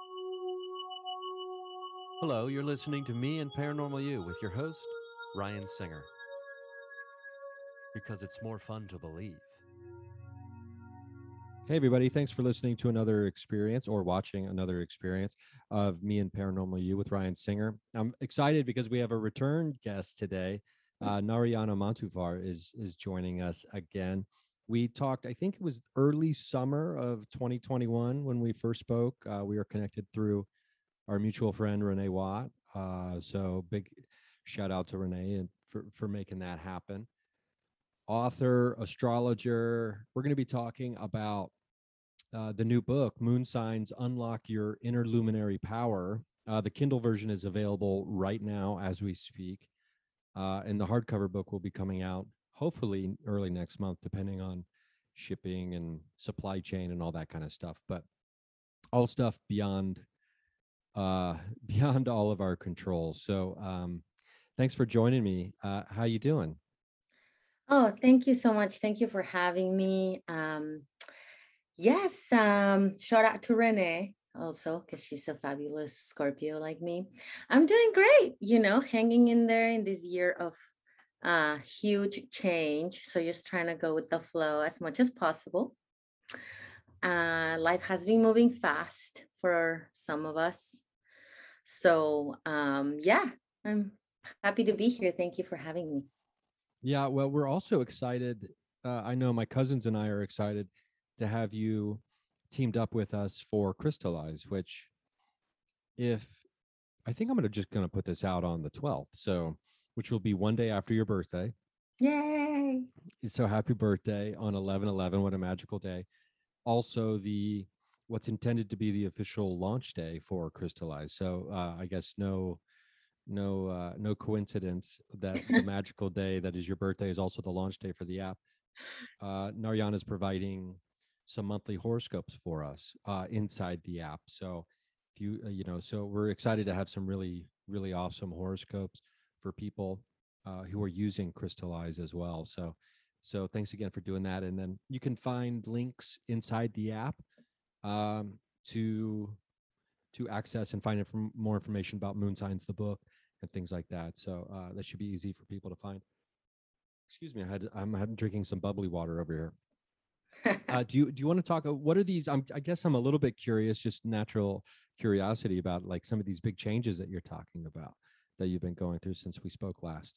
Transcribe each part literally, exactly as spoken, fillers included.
Hello, you're listening to Me and Paranormal You with your host, Ryan Singer. Because it's more fun to believe. Hey, everybody. Thanks for listening to another experience or watching another experience of Me and Paranormal You with Ryan Singer. I'm excited because we have a return guest today. Uh, Narayana Montoovar is, is joining us again. We talked, I think it was early summer of twenty twenty-one when we first spoke. Uh, we were connected through our mutual friend, Renee Watt. Uh, so big shout out to Renee and for, for making that happen. Author, astrologer. We're going to be talking about uh, the new book, Moon Signs Unlock Your Inner Luminary Power. Uh, the Kindle version is available right now as we speak. Uh, and the hardcover book will be coming out hopefully early next month, depending on shipping and supply chain and all that kind of stuff. But all stuff beyond uh, beyond all of our control. So um, thanks for joining me. Uh, how you doing? Oh, thank you so much. Thank you for having me. Um, yes, um, shout out to Renee also, because she's a fabulous Scorpio like me. I'm doing great, you know, hanging in there in this year of uh, huge change. So just trying to go with the flow as much as possible. Uh, life has been moving fast for some of us. So, um, yeah, I'm happy to be here. Thank you for having me. Yeah, well, we're also excited. Uh, I know my cousins and I are excited to have you teamed up with us for Crystallize, which if I think I'm gonna just gonna put this out on the twelfth, so which will be one day after your birthday. Yay. So happy birthday on eleven eleven. What a magical day. Also the what's intended to be the official launch day for Crystallize. So uh, I guess no no uh, no coincidence that the magical day that is your birthday is also the launch day for the app. Uh, Naryan is providing some monthly horoscopes for us uh, inside the app. So if you uh, you know, so we're excited to have some really really awesome horoscopes for people uh, who are using Crystallize as well. So so thanks again for doing that. And then you can find links inside the app um, to to access and find inf- more information about Moon Signs, the book, and things like that. So uh, that should be easy for people to find. Excuse me, I had I'm, I'm drinking some bubbly water over here. Uh, do you do you want to talk? uh, What are these? I'm, I guess I'm a little bit curious, just natural curiosity about like some of these big changes that you're talking about that you've been going through since we spoke last.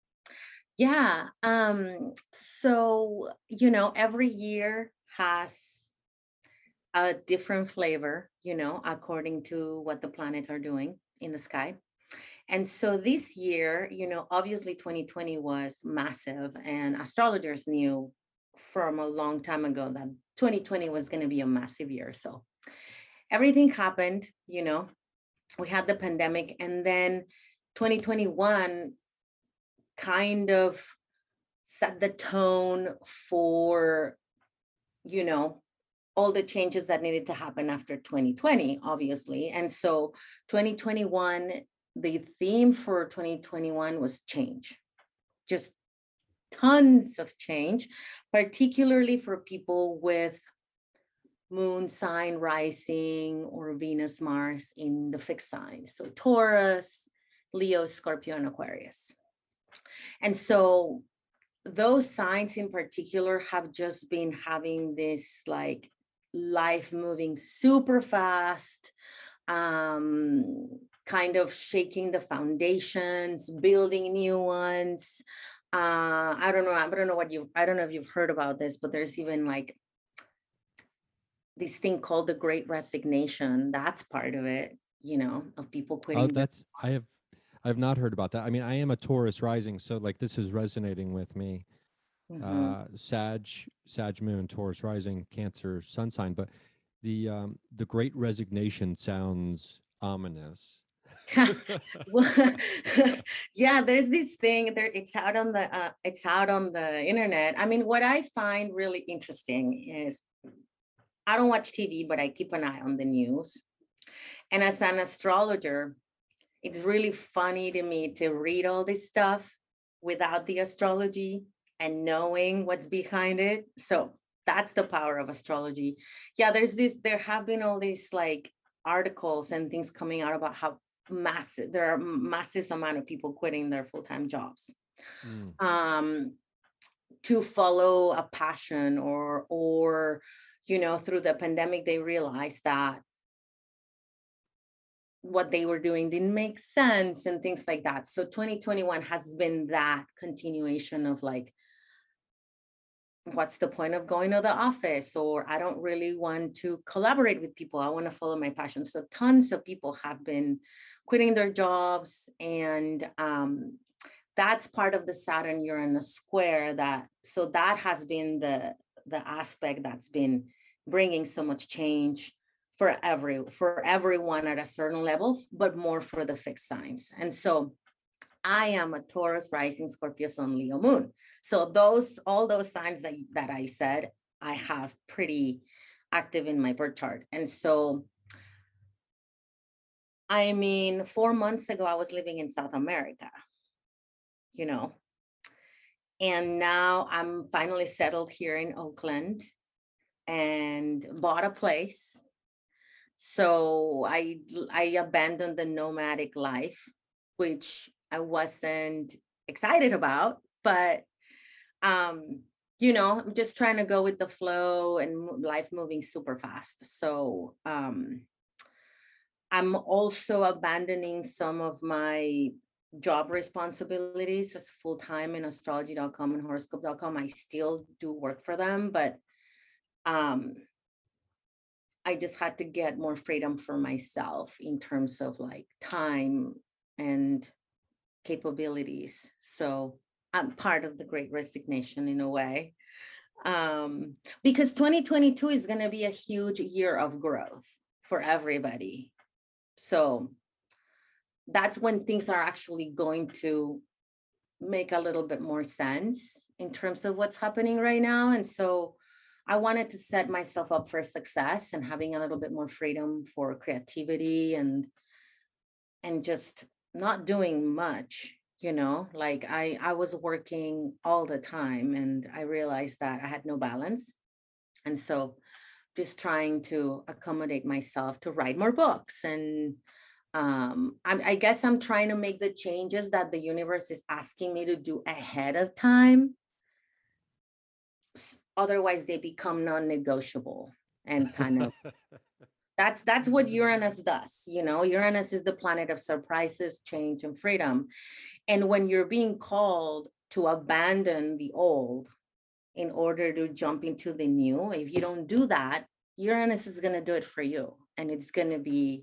Yeah. Um, so, you know, every year has a different flavor, you know, according to what the planets are doing in the sky. And so this year, you know, obviously twenty twenty was massive, and astrologers knew from a long time ago that twenty twenty was going to be a massive year. So everything happened, you know, we had the pandemic, and then twenty twenty-one kind of set the tone for, you know, all the changes that needed to happen after twenty twenty, obviously. And so twenty twenty-one, the theme for twenty twenty-one was change, just tons of change, particularly for people with moon sign rising or Venus Mars in the fixed signs. So Taurus, Leo, Scorpio, and Aquarius. And so those signs in particular have just been having this like life moving super fast, um kind of shaking the foundations, building new ones. uh I don't know, I don't know what you I don't know if you've heard about this, but there's even like this thing called the great resignation. That's part of it, you know, of people Oh, quitting their. that's I have I have not heard about that. I mean, I am a Taurus rising, so like this is resonating with me. Mhm. Uh, Sag, Sag Moon, Taurus rising, Cancer sun sign, but the um, the Great Resignation sounds ominous. Well, yeah, there's this thing there. It's out on the uh, it's out on the internet. I mean, what I find really interesting is I don't watch T V, but I keep an eye on the news. And as an astrologer, it's really funny to me to read all this stuff without the astrology and knowing what's behind it. So that's the power of astrology. Yeah, there's this, there have been all these like articles and things coming out about how massive there are massive amount of people quitting their full-time jobs Mm. um, to follow a passion, or or you know, through the pandemic they realized that what they were doing didn't make sense and things like that. So twenty twenty-one has been that continuation of like, what's the point of going to the office? Or I don't really want to collaborate with people. I want to follow my passion. So tons of people have been quitting their jobs. And um, that's part of the Saturn Uranus square. That so that has been the the aspect that's been bringing so much change for every for everyone at a certain level, but more for the fixed signs. And so I am a Taurus rising, Scorpio sun, Leo moon. So those all those signs that that I said, I have pretty active in my birth chart. And so I mean, four months ago I was living in South America, you know, and now I'm finally settled here in Oakland and bought a place. So I I abandoned the nomadic life, which I wasn't excited about, but um you know, I'm just trying to go with the flow and mo- life moving super fast. So um I'm also abandoning some of my job responsibilities as full time in astrology dot com and horoscope dot com. I still do work for them, but um I just had to get more freedom for myself in terms of like time and capabilities. So I'm part of the great resignation in a way. Um, because twenty twenty-two is going to be a huge year of growth for everybody. So that's when things are actually going to make a little bit more sense in terms of what's happening right now. And so I wanted to set myself up for success and having a little bit more freedom for creativity and and just not doing much, you know, like i i was working all the time and I realized that I had no balance. And so just trying to accommodate myself to write more books. And um I'm, I guess I'm trying to make the changes that the universe is asking me to do ahead of time. S- otherwise they become non-negotiable and kind of that's that's what Uranus does. You know, Uranus is the planet of surprises, change, and freedom. And when you're being called to abandon the old in order to jump into the new, if you don't do that, Uranus is going to do it for you. And it's going to be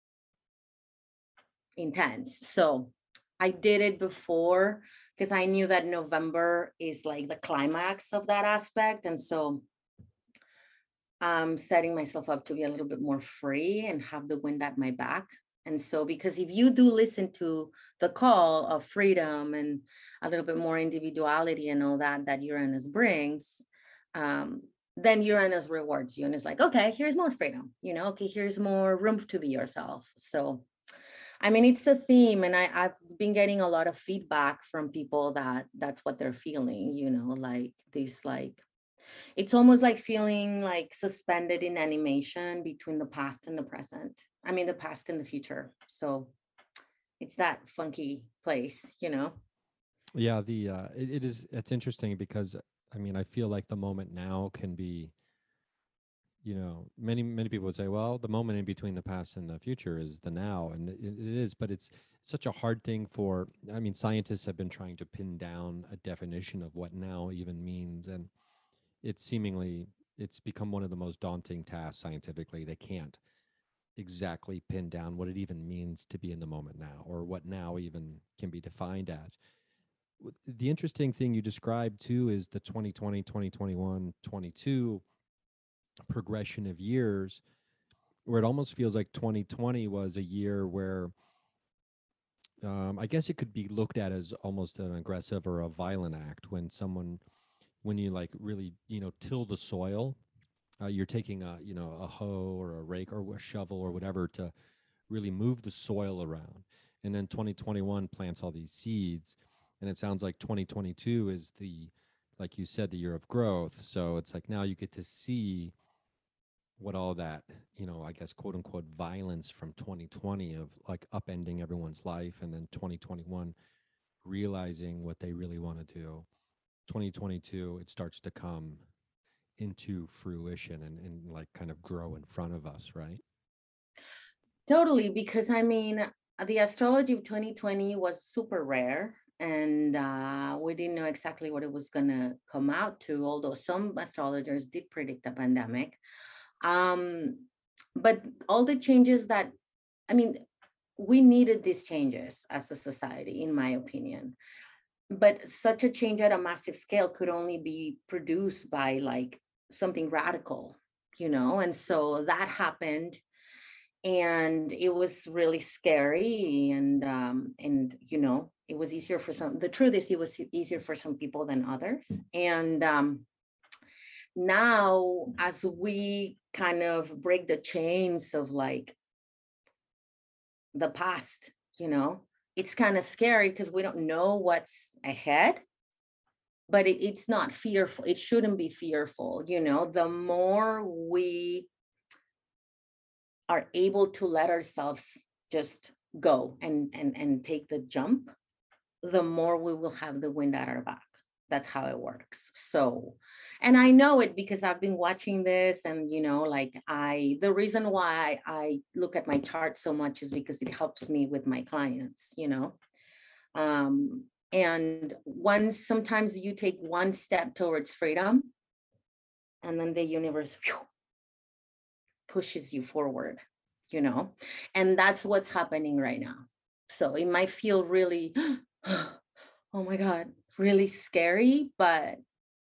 intense. So I did it before because I knew that November is like the climax of that aspect. And so I'm setting myself up to be a little bit more free and have the wind at my back. And so, because if you do listen to the call of freedom and a little bit more individuality and all that that Uranus brings, um, then Uranus rewards you and it's like, okay, here's more freedom, you know, okay, here's more room to be yourself. So, I mean, it's a theme, and I, I've been getting a lot of feedback from people that that's what they're feeling, you know, like this, like it's almost like feeling like suspended in animation between the past and the present. I mean, the past and the future. So it's that funky place, you know? Yeah, the uh, it, it is. It's interesting because I mean, I feel like the moment now can be, you know, many many people would say, well, the moment in between the past and the future is the now, and it, it is. But it's such a hard thing for. I mean, scientists have been trying to pin down a definition of what now even means, and it's seemingly it's become one of the most daunting tasks scientifically. They can't exactly pin down what it even means to be in the moment now, or what now even can be defined as. W- The interesting thing you described too is the twenty twenty, twenty twenty-one, twenty-two progression of years, where it almost feels like twenty twenty was a year where um, I guess it could be looked at as almost an aggressive or a violent act when someone, when you like really, you know, till the soil. Uh, you're taking a, you know, a hoe or a rake or a shovel or whatever to really move the soil around. And then twenty twenty-one plants all these seeds. And it sounds like twenty twenty-two is the, like you said, the year of growth. So it's like now you get to see what all that, you know, I guess, quote unquote, violence from twenty twenty of like upending everyone's life, and then twenty twenty-one realizing what they really want to do. twenty twenty-two, it starts to come into fruition and, and like kind of grow in front of us, right? Totally, because I mean, the astrology of twenty twenty was super rare, and uh, we didn't know exactly what it was going to come out to, although some astrologers did predict a pandemic. Um, but all the changes that, I mean, we needed these changes as a society, in my opinion. But such a change at a massive scale could only be produced by like something radical, you know? And so that happened, and it was really scary, and um and you know, it was easier for some, the truth is it was easier for some people than others. And um now, as we kind of break the chains of like the past, you know, it's kind of scary because we don't know what's ahead, but it, it's not fearful. It shouldn't be fearful. You know, the more we are able to let ourselves just go and and and take the jump, the more we will have the wind at our back. That's how it works. So, and I know it because I've been watching this, and you know, like I, the reason why I look at my chart so much is because it helps me with my clients, you know. Um, and once sometimes you take one step towards freedom, and then the universe whew, pushes you forward, you know, and that's what's happening right now. So it might feel really, oh my God, really scary. But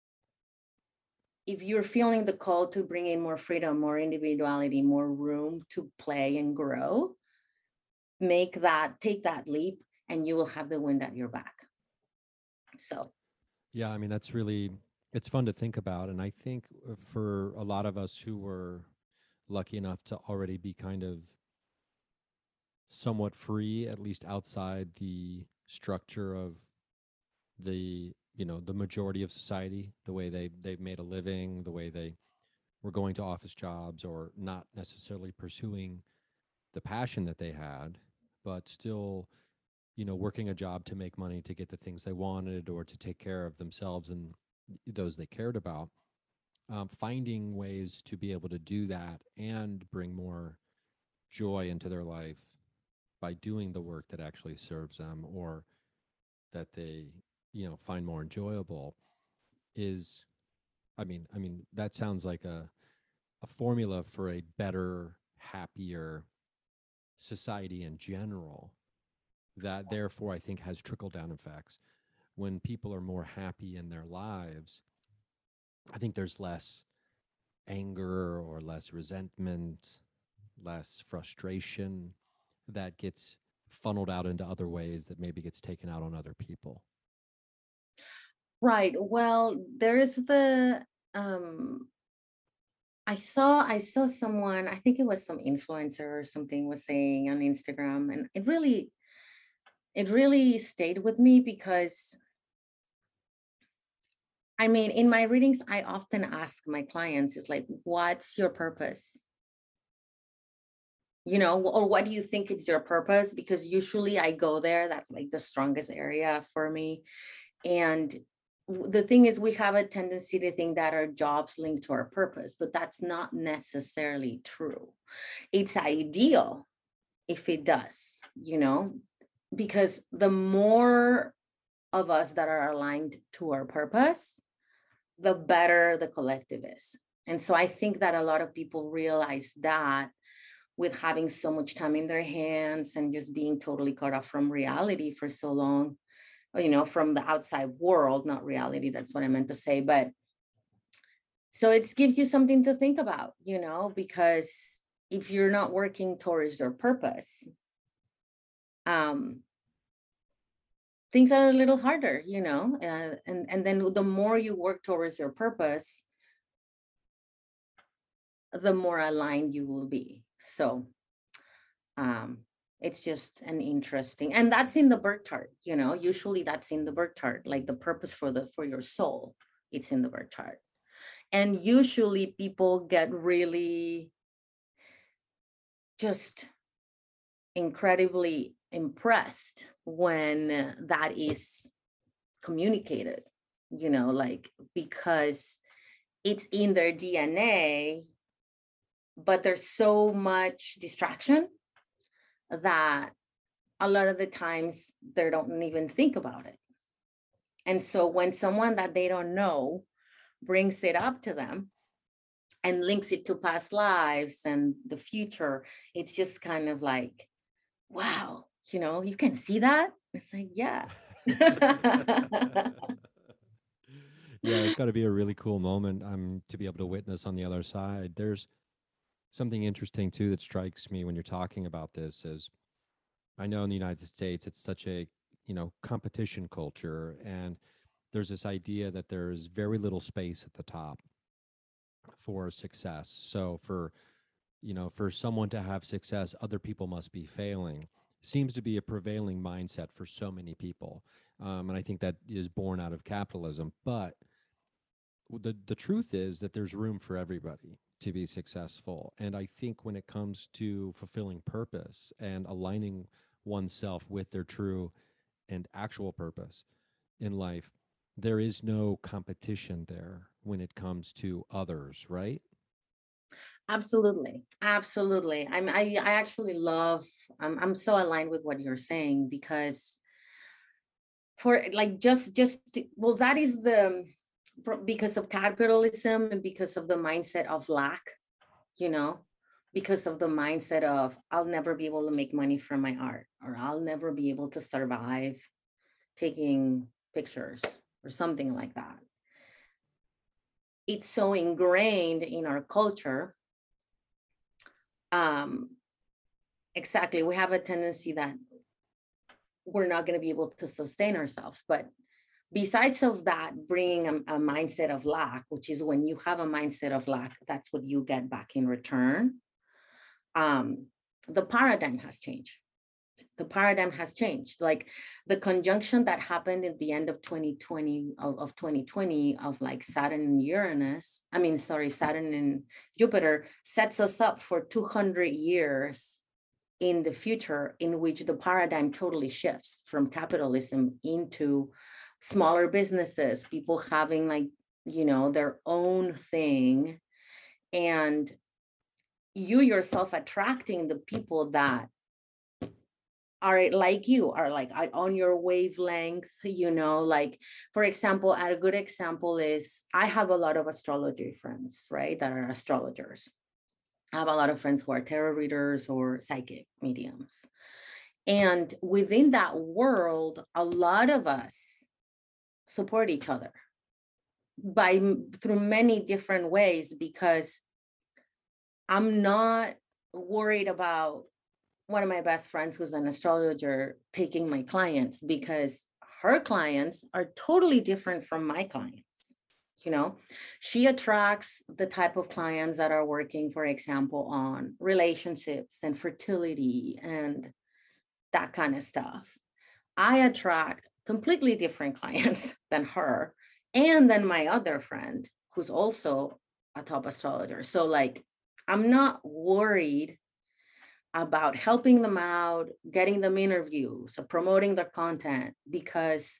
if you're feeling the call to bring in more freedom, more individuality, more room to play and grow, make that, take that leap, and you will have the wind at your back. So, Yeah, I mean, that's really, it's fun to think about. And I think uh, for a lot of us who were lucky enough to already be kind of somewhat free, at least outside the structure of the, you know, the majority of society, the way they they've made a living, the way they were going to office jobs or not necessarily pursuing the passion that they had, but still, you know, working a job to make money to get the things they wanted or to take care of themselves and those they cared about. Um, finding ways to be able to do that and bring more joy into their life by doing the work that actually serves them or that they, you know, find more enjoyable is, I mean, I mean, that sounds like a, a formula for a better, happier society in general, that therefore I think has trickle down effects. When people are more happy in their lives, I think there's less anger or less resentment, less frustration that gets funneled out into other ways that maybe gets taken out on other people. right. Well, there's the, um, I saw I saw someone, I think it was some influencer or something was saying on Instagram, and it really it really stayed with me because I mean, in my readings, I often ask my clients is like, what's your purpose? You know, or what do you think is your purpose? Because usually I go there, that's like the strongest area for me. And w- the thing is, we have a tendency to think that our jobs link to our purpose, but that's not necessarily true. It's ideal if it does, you know, because the more of us that are aligned to our purpose, the better the collective is. And so I think that a lot of people realize that with having so much time in their hands and just being totally cut off from reality for so long, you know, from the outside world, not reality, that's what I meant to say. But so it gives you something to think about, you know, because if you're not working towards your purpose, um, things are a little harder, you know, uh, and, and then the more you work towards your purpose, the more aligned you will be. So um, it's just an interesting, and that's in the birth chart, you know, usually that's in the birth chart, like the purpose for the for your soul, it's in the birth chart. And usually people get really just incredibly impressed when that is communicated, you know, like because it's in their D N A, but there's so much distraction that a lot of the times they don't even think about it. And so when someone that they don't know brings it up to them and links it to past lives and the future, it's just kind of like, wow, you know, you can see that. It's like, yeah. Yeah, it's got to be a really cool moment um to be able to witness on the other side. There's something interesting too that strikes me when you're talking about this is I know in the United States it's such a, you know, competition culture, and there's this idea that there's very little space at the top for success. So for, you know, for someone to have success, other people must be failing. Seems to be a prevailing mindset for so many people. Um, and I think that is born out of capitalism. But the the truth is that there's room for everybody to be successful. And I think when it comes to fulfilling purpose and aligning oneself with their true and actual purpose in life, there is no competition there when it comes to others, right? Absolutely. Absolutely. I'm I I actually love I'm I'm so aligned with what you're saying because for like just just well that is the for, because of capitalism and because of the mindset of lack, you know, because of the mindset of I'll never be able to make money from my art or I'll never be able to survive taking pictures or something like that. It's so ingrained in our culture. Um, exactly. We have a tendency that we're not going to be able to sustain ourselves. But besides of that, bringing a, a mindset of lack, which is when you have a mindset of lack, that's what you get back in return. Um, the paradigm has changed. The paradigm has changed. Like the conjunction that happened at the end of twenty twenty of, of twenty twenty of like Saturn and Uranus, I mean, sorry, Saturn and Jupiter sets us up for two hundred years in the future in which the paradigm totally shifts from capitalism into smaller businesses, people having like, you know, their own thing, and you yourself attracting the people that are like you, are like on your wavelength, you know, like for example, a good example is I have a lot of astrology friends, right, that are astrologers. I have a lot of friends who are tarot readers or psychic mediums. And within that world, a lot of us support each other by through many different ways because I'm not worried about one of my best friends who's an astrologer taking my clients because her clients are totally different from my clients. You know, she attracts the type of clients that are working, for example, on relationships and fertility and that kind of stuff. I attract completely different clients than her and then my other friend who's also a top astrologer. So like, I'm not worried about helping them out, getting them interviews, or promoting their content because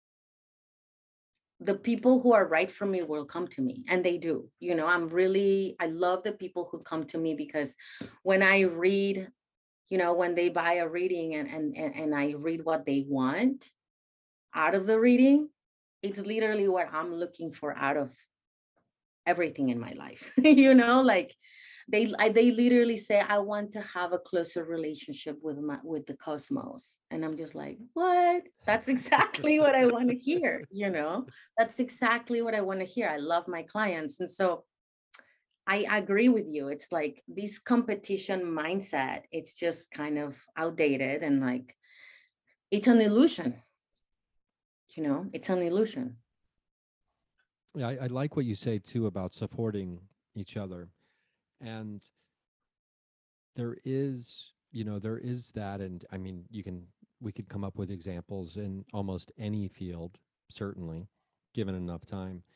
the people who are right for me will come to me, and they do. You know, I'm really, I love the people who come to me because when I read, you know, when they buy a reading and and and, and I read what they want out of the reading, it's literally what I'm looking for out of everything in my life. You know, like they I, they literally say I want to have a closer relationship with my with the cosmos, and I'm just like, what? That's exactly what I want to hear. You know, that's exactly what I want to hear. I love my clients, and so I agree with you. It's like this competition mindset, it's just kind of outdated, and like it's an illusion. You know, it's an illusion. Yeah, I, I like what you say too about supporting each other. And there is, you know, there is that. And I mean, you can, we could come up with examples in almost any field, certainly, given enough time,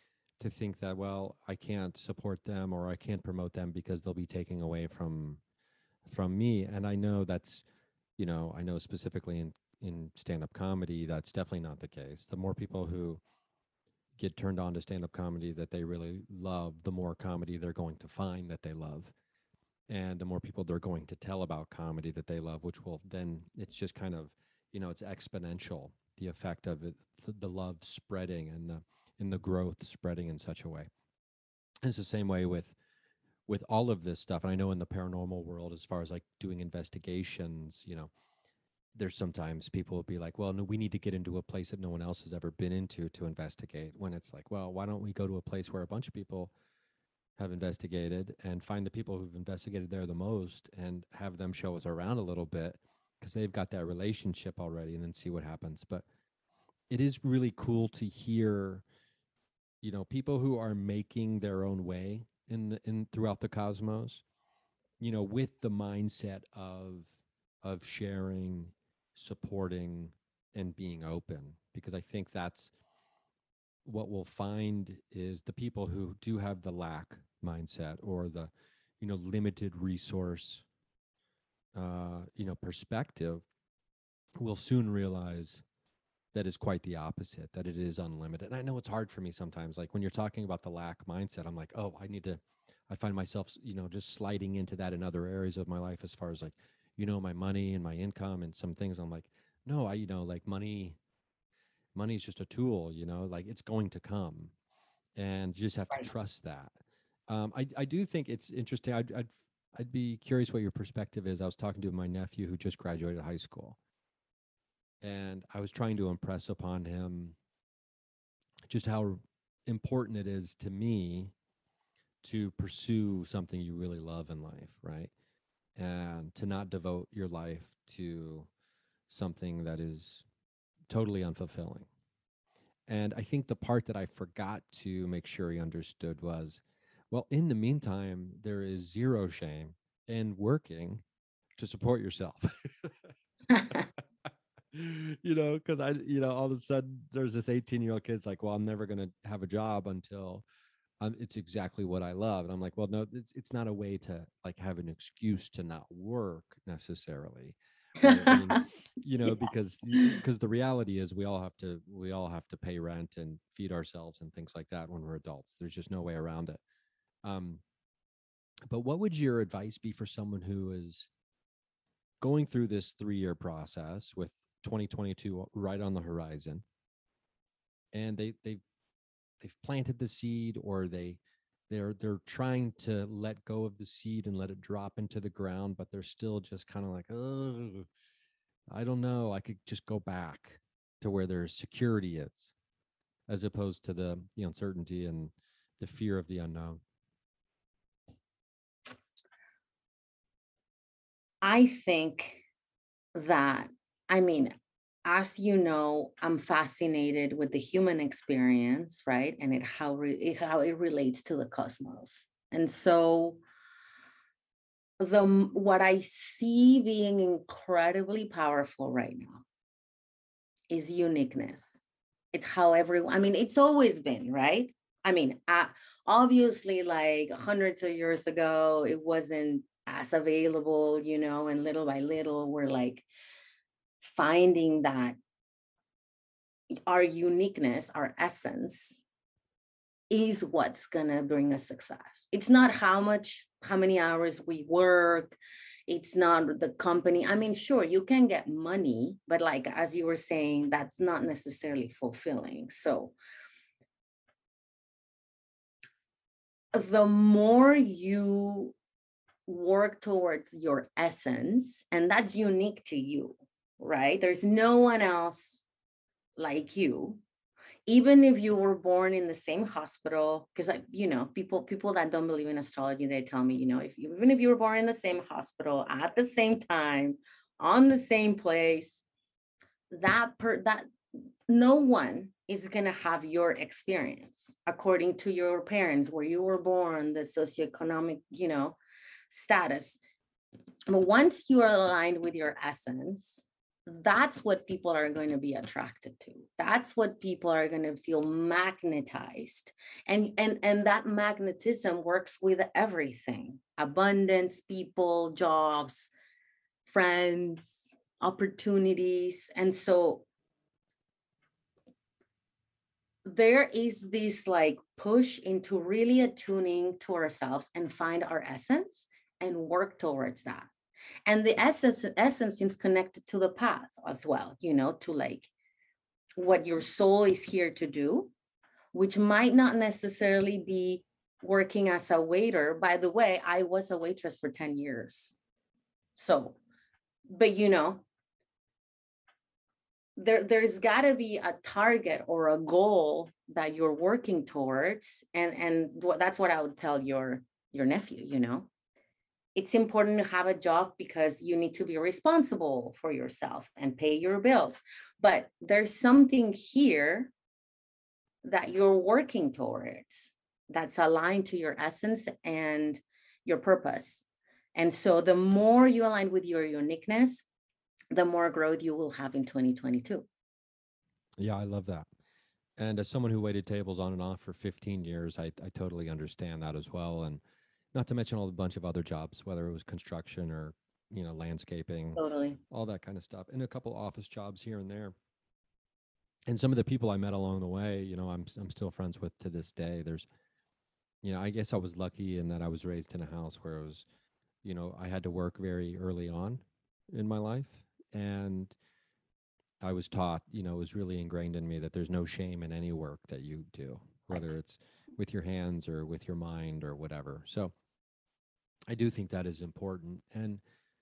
to think that, well, I can't support them or I can't promote them because they'll be taking away from from me. And I know that's, you know, I know specifically in in stand-up comedy, that's definitely not the case. The more people who get turned on to stand-up comedy that they really love, the more comedy they're going to find that they love. And the more people they're going to tell about comedy that they love, which will then, it's just kind of, you know, it's exponential, the effect of it, th- the love spreading and the and the growth spreading in such a way. It's the same way with with all of this stuff. And I know in the paranormal world, as far as like doing investigations, you know, there's sometimes people will be like, well, no, we need to get into a place that no one else has ever been into to investigate. When it's like, well, why don't we go to a place where a bunch of people have investigated and find the people who've investigated there the most and have them show us around a little bit because they've got that relationship already, and then see what happens. But it is really cool to hear, you know, people who are making their own way in the, in throughout the cosmos, you know, with the mindset of of sharing, supporting, and being open. Because I think that's what we'll find is the people who do have the lack mindset or the, you know, limited resource, uh, you know, perspective will soon realize that is quite the opposite, that it is unlimited. And I know it's hard for me sometimes, like when you're talking about the lack mindset, I'm like, oh, I need to, I find myself, you know, just sliding into that in other areas of my life as far as like, you know, my money and my income and some things. I'm like, no, I, you know, like money, money is just a tool, you know, like it's going to come and you just have to Right. trust that. Um, I, I do think it's interesting. I'd, I'd, I'd be curious what your perspective is. I was talking to my nephew who just graduated high school, and I was trying to impress upon him just how important it is to me to pursue something you really love in life, right? And to not devote your life to something that is totally unfulfilling. And I think the part that I forgot to make sure he understood was, well, in the meantime, there is zero shame in working to support yourself. You know, because I, you know, all of a sudden there's this eighteen year old kid's like, well, I'm never going to have a job until um, it's exactly what I love. And I'm like, well, no, it's, it's not a way to like have an excuse to not work necessarily. Right. I mean, you know, because because the reality is we all have to we all have to pay rent and feed ourselves and things like that when we're adults. There's just no way around it. Um, but what would your advice be for someone who is going through this three year process with twenty twenty-two right on the horizon, and they they they've planted the seed, or they they're they're trying to let go of the seed and let it drop into the ground, but they're still just kind of like, oh, I don't know, I could just go back to where their security is, as opposed to the the uncertainty and the fear of the unknown. I think that, I mean, as you know, I'm fascinated with the human experience, right? And it how re, it, how it relates to the cosmos. And so the what I see being incredibly powerful right now is uniqueness. It's how everyone, I mean, it's always been, right? I mean, uh, obviously, like hundreds of years ago, it wasn't as available, you know, and little by little, we're like finding that our uniqueness, our essence, is what's gonna bring us success. It's not how much, how many hours we work. It's not the company. I mean, sure, you can get money, but like as you were saying, that's not necessarily fulfilling. So the more you work towards your essence, and that's unique to you, right? There's no one else like you, even if you were born in the same hospital. Because I, you know, people people that don't believe in astrology, they tell me, you know, if you, even if you were born in the same hospital at the same time, on the same place, that per that no one is going to have your experience according to your parents, where you were born, the socioeconomic, you know, status. But once you are aligned with your essence, that's what people are going to be attracted to. That's what people are going to feel magnetized. And and and that magnetism works with everything. Abundance, people, jobs, friends, opportunities. And so there is this like push into really attuning to ourselves and find our essence and work towards that. And the essence essence is connected to the path as well, you know, to like what your soul is here to do, which might not necessarily be working as a waiter. By the way, I was a waitress for ten years. So, but you know, there there's got to be a target or a goal that you're working towards, and and that's what I would tell your your nephew. You know, it's important to have a job because you need to be responsible for yourself and pay your bills, but there's something here that you're working towards that's aligned to your essence and your purpose. And so the more you align with your uniqueness, the more growth you will have in twenty twenty-two. Yeah, I love that. And as someone who waited tables on and off for fifteen years, I, I totally understand that as well. And not to mention all the bunch of other jobs, whether it was construction or, you know, landscaping, Totally. all that kind of stuff, and a couple office jobs here and there. And some of the people I met along the way, you know, I'm I'm still friends with to this day. There's, you know, I guess I was lucky in that I was raised in a house where it was, you know, I had to work very early on in my life. And I was taught, you know, it was really ingrained in me that there's no shame in any work that you do, whether it's with your hands or with your mind or whatever. So I do think that is important. And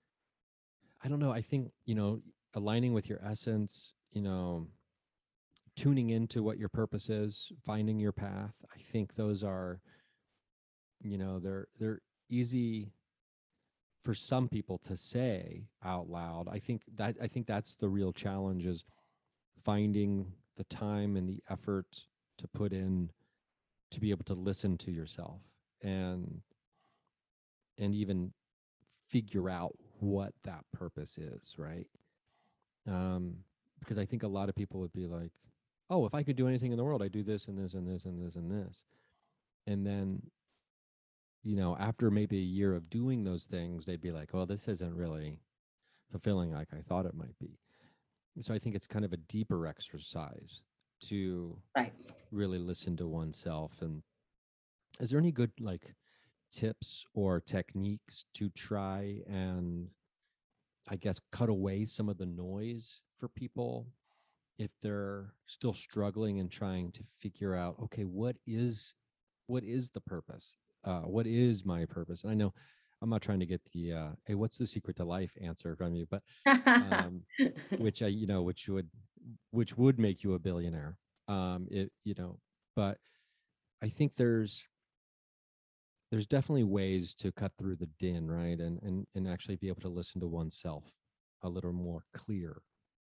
I don't know, I think, you know, aligning with your essence, you know, tuning into what your purpose is, finding your path. I think those are, you know, they're they're easy for some people to say out loud. I think that I think that's the real challenge, is finding the time and the effort to put in to be able to listen to yourself and and even figure out what that purpose is, right? Um, because I think a lot of people would be like, oh, if I could do anything in the world, I do this and this and this and this and this. And then, you know, after maybe a year of doing those things, they'd be like, well, this isn't really fulfilling like I thought it might be. So I think it's kind of a deeper exercise to Right. really listen to oneself. And is there any good like tips or techniques to try and, I guess, cut away some of the noise for people if they're still struggling and trying to figure out, okay, what is what is the purpose? Uh, what is my purpose? And I know I'm not trying to get the uh, hey, what's the secret to life answer from you, but um, which I, you know, which would which would make you a billionaire. Um, it, you know, but I think there's there's definitely ways to cut through the din, right? And and and actually be able to listen to oneself a little more clear.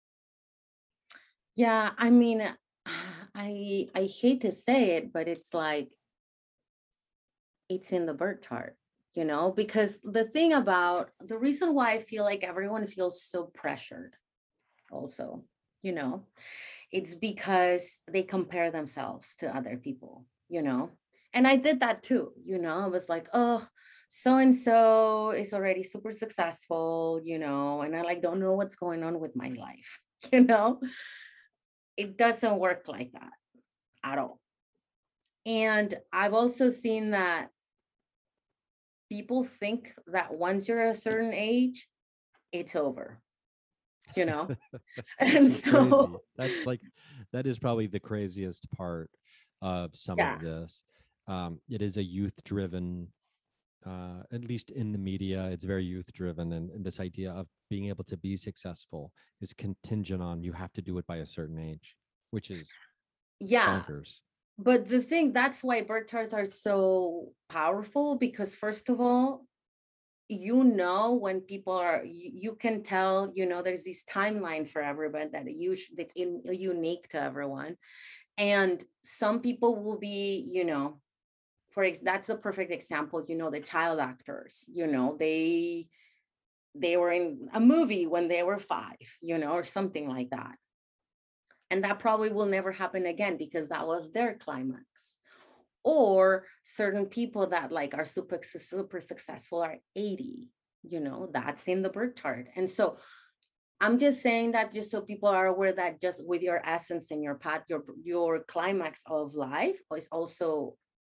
Yeah, I mean, I I hate to say it, but it's like it's in the birth chart, you know, because the thing about the reason why I feel like everyone feels so pressured also, you know, it's because they compare themselves to other people, you know. And I did that too, you know. I was like, oh, so and so is already super successful, you know, and I like don't know what's going on with my life, you know. It doesn't work like that at all. And I've also seen that people think that once you're a certain age, it's over, you know? And It's crazy. so, That's like that is probably the craziest part of some yeah, of this. Um, it is a youth driven, uh, at least in the media, it's very youth driven, and, and this idea of being able to be successful is contingent on you have to do it by a certain age, which is yeah. bonkers. But the thing, that's why birth charts are so powerful because, first of all, you know, when people are, you, you can tell, you know, there's this timeline for everyone that you that's in, unique to everyone. And some people will be, you know, for ex- that's a perfect example, you know, the child actors, you know, they they were in a movie when they were five, you know, or something like that. And that probably will never happen again because that was their climax. Or certain people that like are super super successful are eighty, you know, that's in the birth chart. And so I'm just saying that just so people are aware that just with your essence and your path, your your climax of life is also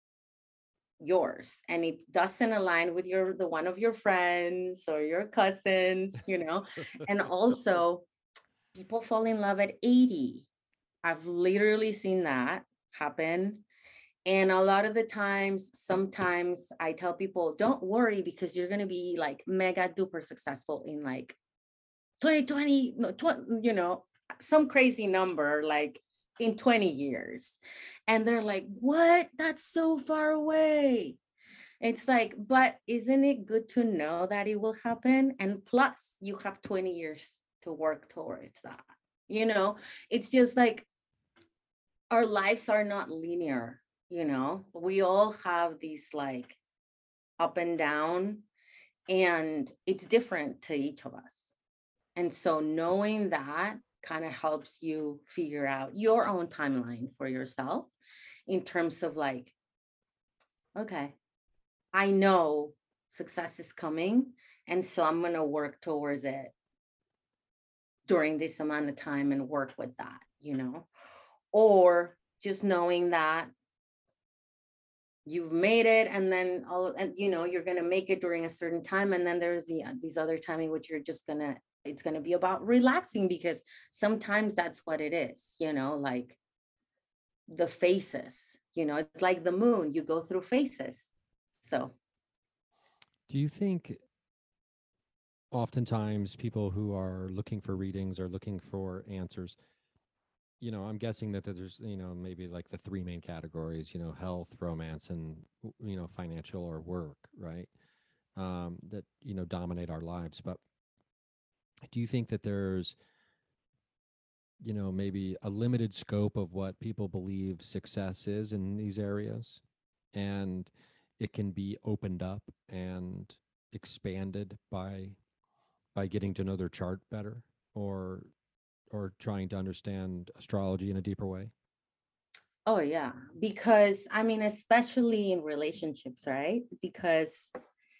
yours, and it doesn't align with your the one of your friends or your cousins, you know. And also people fall in love at eighty. I've literally seen that happen. And a lot of the times, sometimes I tell people, don't worry because you're going to be like mega duper successful in like twenty twenty, no, twenty, you know, some crazy number like in twenty years. And they're like, what? That's so far away. It's like, but isn't it good to know that it will happen? And plus, you have twenty years to work towards that. You know, it's just like our lives are not linear, you know, we all have these like up and down, and it's different to each of us. And so knowing that kind of helps you figure out your own timeline for yourself in terms of like, okay, I know success is coming. And so I'm going to work towards it during this amount of time and work with that, you know, or just knowing that you've made it, and then all, and you know, you're going to make it during a certain time. And then there's the these other time in which you're just going to, it's going to be about relaxing, because sometimes that's what it is, you know, like the phases, you know, it's like the moon, you go through phases. So Do you think oftentimes people who are looking for readings or looking for answers, you know, I'm guessing that there's, you know, maybe like the three main categories, you know, health, romance, and, you know, financial or work, right? Um, that, you know, dominate our lives. But do you think that there's, you know, maybe a limited scope of what people believe success is in these areas, and it can be opened up and expanded by by getting to know their chart better, or or trying to understand astrology in a deeper way? oh yeah, because I mean, especially in relationships, right? Because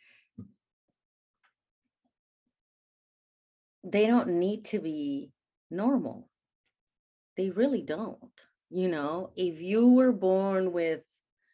they don't need to be normal. They really don't. You know, if you were born with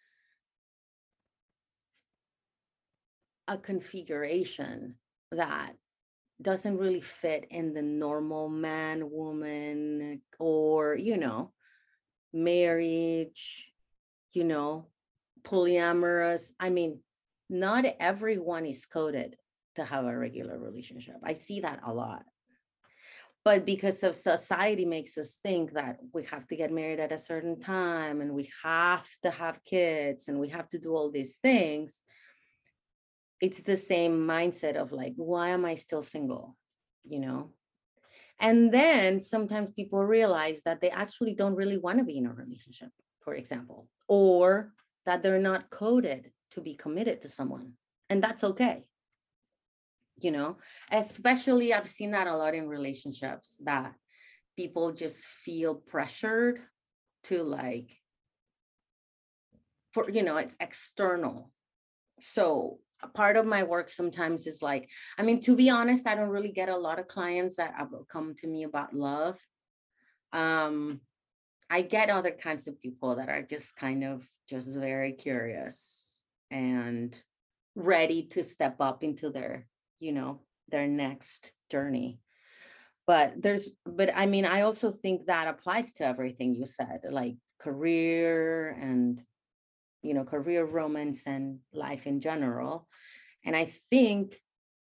a configuration that doesn't really fit in the normal man, woman, or, you know, marriage, you know, polyamorous. I mean, not everyone is coded to have a regular relationship. I see that a lot. But because of society makes us think that we have to get married at a certain time and we have to have kids and we have to do all these things, it's the same mindset of like, why am I still single? You know? And then sometimes people realize that they actually don't really want to be in a relationship, for example, or that they're not coded to be committed to someone. And that's okay. You know, especially I've seen that a lot in relationships, that people just feel pressured to like, for, you know, it's external. So a part of my work sometimes is like, I mean, to be honest, I don't really get a lot of clients that have come to me about love. Um, I get other kinds of people that are just kind of just very curious and ready to step up into their, you know, their next journey. But there's, but I mean, I also think that applies to everything you said, like career and, you know, career, romance, and life in general. And I think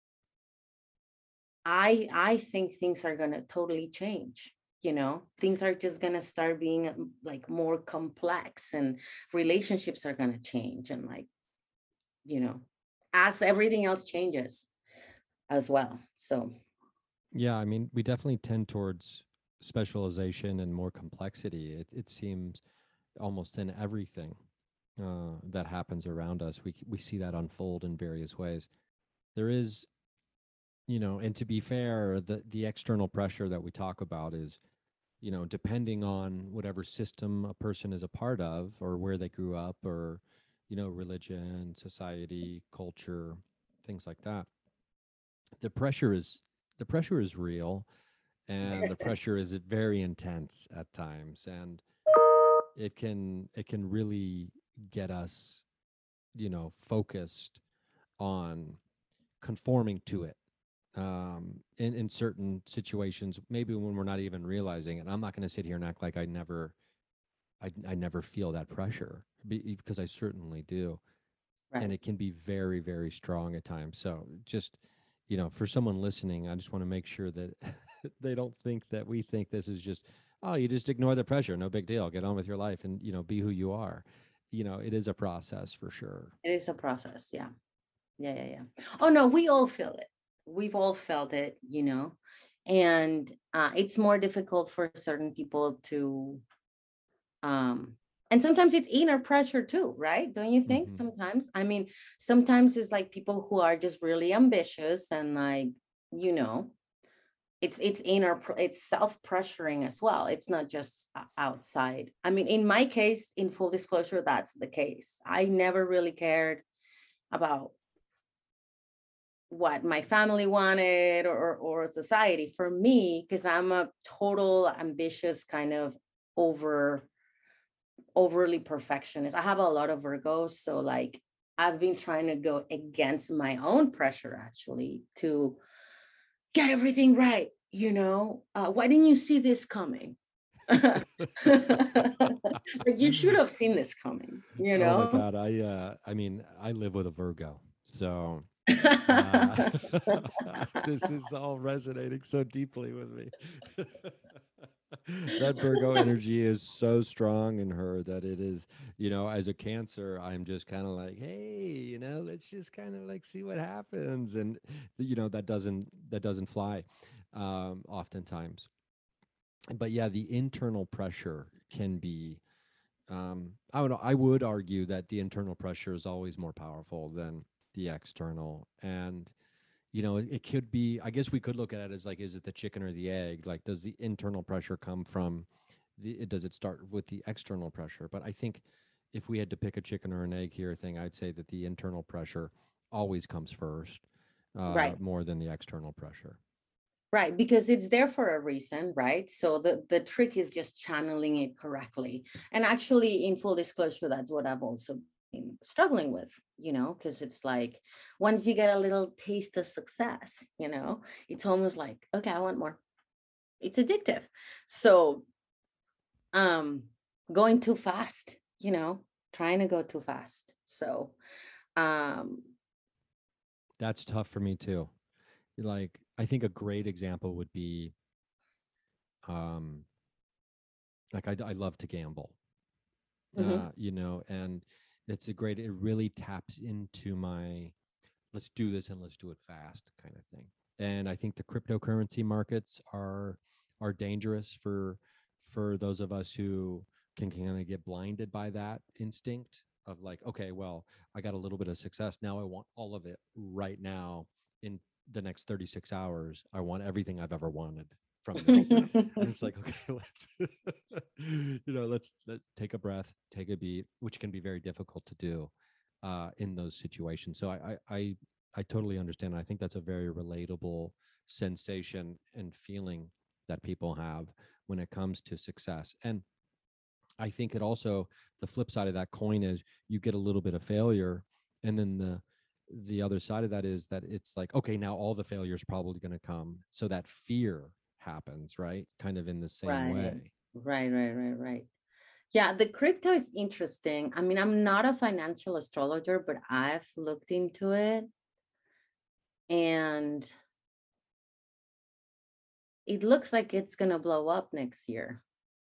I I think things are gonna totally change. You know, things are just gonna start being um, like more complex, and relationships are gonna change, and like, you know, as everything else changes as well. So Yeah, I mean, we definitely tend towards specialization and more complexity. It, it seems almost in everything uh, that happens around us. We we see that unfold in various ways. There is you know, and to be fair, the the external pressure that we talk about is, you know, depending on whatever system a person is a part of or where they grew up or, you know, religion, society, culture, things like that. The pressure is the pressure is real, and the pressure is very intense at times, and it can it can really get us, you know, focused on conforming to it, um, in in certain situations, maybe when we're not even realizing it. I'm not going to sit here and act like I never I, I never feel that pressure, be- because I certainly do, and Right. it can be very very strong at times. So just, you know, for someone listening, I just want to make sure that they don't think that we think this is just, oh, you just ignore the pressure, no big deal, get on with your life, and, you know, be who you are. You know, it is a process for sure. It is a process. Yeah. Yeah. Yeah. Yeah. Oh, no, we all feel it. We've all felt it, you know, and uh, it's more difficult for certain people to, um, and sometimes it's inner pressure too, right? Don't you think? Hmm. Sometimes, I mean, sometimes it's like people who are just really ambitious and like, you know, it's it's inner pr- it's self-pressuring as well. It's not just o- outside. I mean, in my case, in full disclosure, that's the case. I never really cared about what my family wanted, or or society. For me, because I'm a total ambitious kind of over overly perfectionist. I have a lot of Virgos, so like I've been trying to go against my own pressure actually to get everything right. You know, uh, why didn't you see this coming? Like you should have seen this coming. You Oh my know. God. I, uh, I mean, I live with a Virgo. So, uh, this is all resonating so deeply with me. That Virgo energy is so strong in her that it is, you know, as a Cancer, I'm just kind of like, hey, you know, let's just kind of like see what happens. And, you know, that doesn't, that doesn't fly, um, oftentimes. But yeah, the internal pressure can be, um, I would I would argue that the internal pressure is always more powerful than the external. And, you know, it, it could be, I guess we could look at it as like, is it the chicken or the egg? Like, does the internal pressure come from the, it- does it start with the external pressure? But I think if we had to pick a chicken or an egg here thing, I'd say that the internal pressure always comes first, uh, Right. more than the external pressure. Right, because it's there for a reason, right? So the the trick is just channeling it correctly. And actually, in full disclosure, that's what I've also been struggling with, you know, because it's like once you get a little taste of success, you know, it's almost like, okay, I want more. It's addictive. So um going too fast, you know, trying to go too fast. So um That's tough for me too. Like, I think a great example would be, um, like I, I love to gamble, mhm. uh, you know, and it's a great, it really taps into my let's do this and let's do it fast kind of thing. And I think the cryptocurrency markets are are dangerous for for those of us who can kind of get blinded by that instinct of like, okay, well, I got a little bit of success. Now I want all of it right now in the next thirty-six hours. I want everything I've ever wanted from this. And it's like, okay, let's you know, let's let's take a breath, take a beat, which can be very difficult to do, uh, in those situations. So I, I I I totally understand. I think that's a very relatable sensation and feeling that people have when it comes to success. And I think it also, the flip side of that coin is you get a little bit of failure, and then the the other side of that is that it's like, okay, now all the failure is probably going to come, so that fear happens, right? Kind of in the same Right. way. Right, right, right, right. Yeah, the crypto is interesting. I mean, I'm not a financial astrologer, but I've looked into it and it looks like it's going to blow up next year.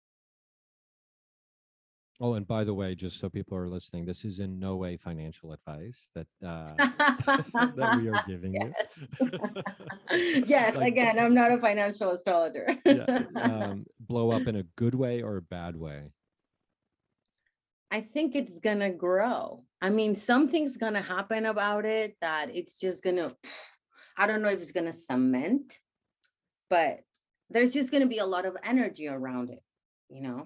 Oh, and by the way, just so people are listening, this is in no way financial advice that uh, that we are giving you. Yes. Yes, Like, again, I'm not a financial astrologer. yeah, um, blow up in a good way or a bad way. I think it's going to grow. I mean, something's going to happen about it that it's just going to I don't know if it's going to cement, but there's just going to be a lot of energy around it, you know.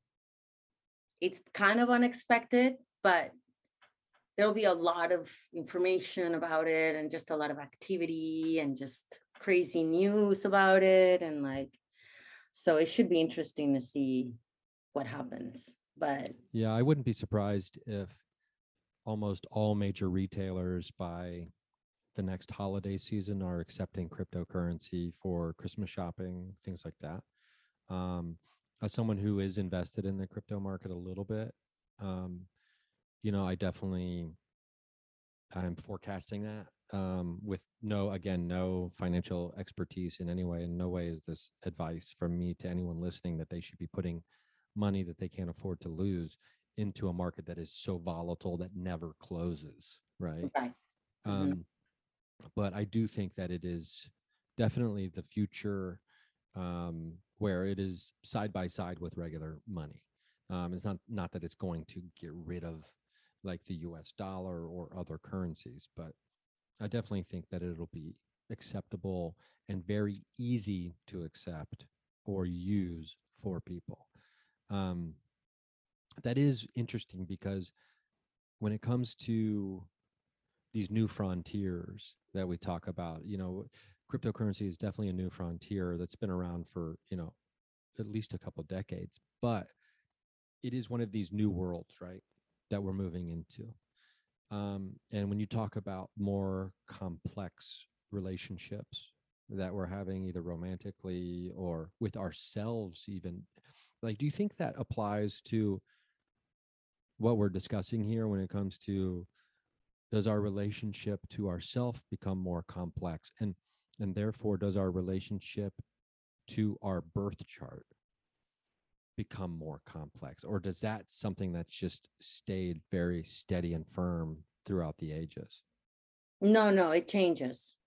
It's kind of unexpected, but there'll be a lot of information about it and just a lot of activity and just crazy news about it. And like, so it should be interesting to see what happens. But Yeah, I wouldn't be surprised if almost all major retailers by the next holiday season are accepting cryptocurrency for Christmas shopping, things like that. Um, as someone who is invested in the crypto market a little bit, um, you know, I definitely I'm forecasting that um, with no, again, no financial expertise in any way. In no way is this advice from me to anyone listening that they should be putting money that they can't afford to lose into a market that is so volatile that never closes, right? okay. Mhm. Um, but I do think that it is definitely the future um, where it is side by side with regular money. Um, it's not not that it's going to get rid of like the U S dollar or other currencies, but I definitely think that it'll be acceptable and very easy to accept or use for people. Um, that is interesting because when it comes to these new frontiers that we talk about, you know, cryptocurrency is definitely a new frontier that's been around for, you know, at least a couple decades, but it is one of these new worlds, right, that we're moving into. Um, and when you talk about more complex relationships that we're having, either romantically or with ourselves, even, like, do you think that applies to what we're discussing here when it comes to does our relationship to ourself become more complex, and and therefore does our relationship to our birth chart become more complex, or does that something that's just stayed very steady and firm throughout the ages? No, no, it changes.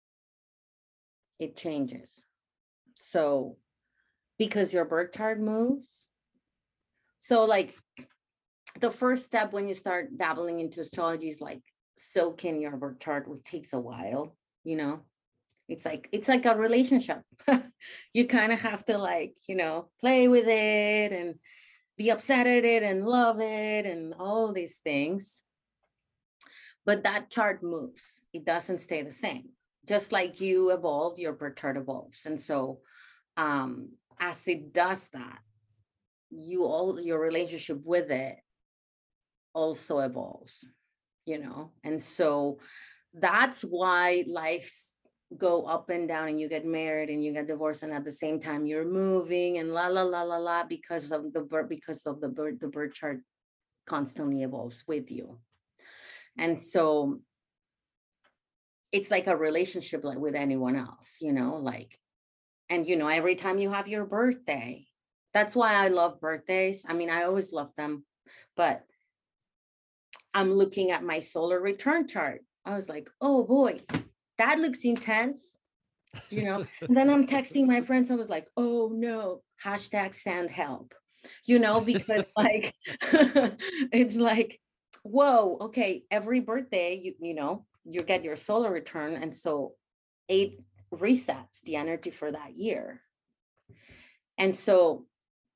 It changes. So because your birth chart moves. So like the first step when you start dabbling into astrology is like soak in your birth chart, which takes a while, you know. It's like it's like a relationship. You kind of have to like, you know, play with it and be upset at it and love it and all these things. But that chart moves. It doesn't stay the same. Just like you evolve, your birth chart evolves. And so um as it does that, you all your relationship with it also evolves, you know. And so that's why life's go up and down and you get married and you get divorced and at the same time you're moving and la la la la la because of the birth because of the birth the birth chart constantly evolves with you. And so it's like a relationship like with anyone else, you know, like, and you know, every time you have your birthday, that's why I love birthdays. I mean, I always love them, but I'm looking at my solar return chart. I was like, oh boy, that looks intense, you know. And then I'm texting my friends. I was like, oh no, hashtag send help, you know, because like it's like, whoa, okay, every birthday, you you know, you get your solar return. And so it resets the energy for that year. And so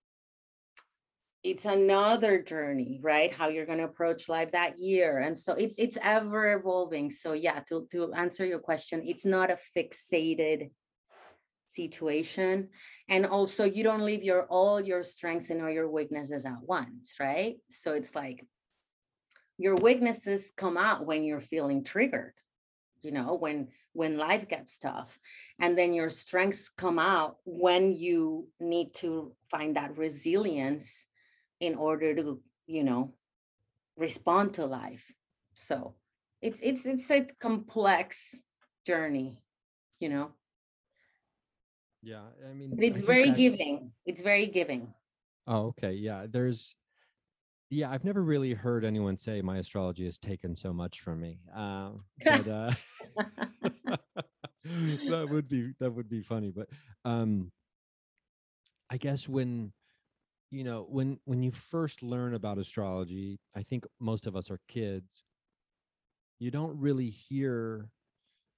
it's another journey, right? How you're going to approach life that year. And so it's it's ever evolving. So yeah, to, to answer your question, it's not a fixated situation. And also you don't leave your all your strengths and all your weaknesses at once, right? So it's like your weaknesses come out when you're feeling triggered, you know, when when life gets tough. And then your strengths come out when you need to find that resilience in order to, you know, respond to life. So it's it's it's a complex journey, you know. Yeah, I mean, But I it's think very that's giving. It's very giving. oh, okay. Yeah, there's yeah, I've never really heard anyone say my astrology has taken so much from me. Um, but uh that would be that would be funny. But um I guess when you know when when you first learn about astrology, I think most of us are kids, you don't really hear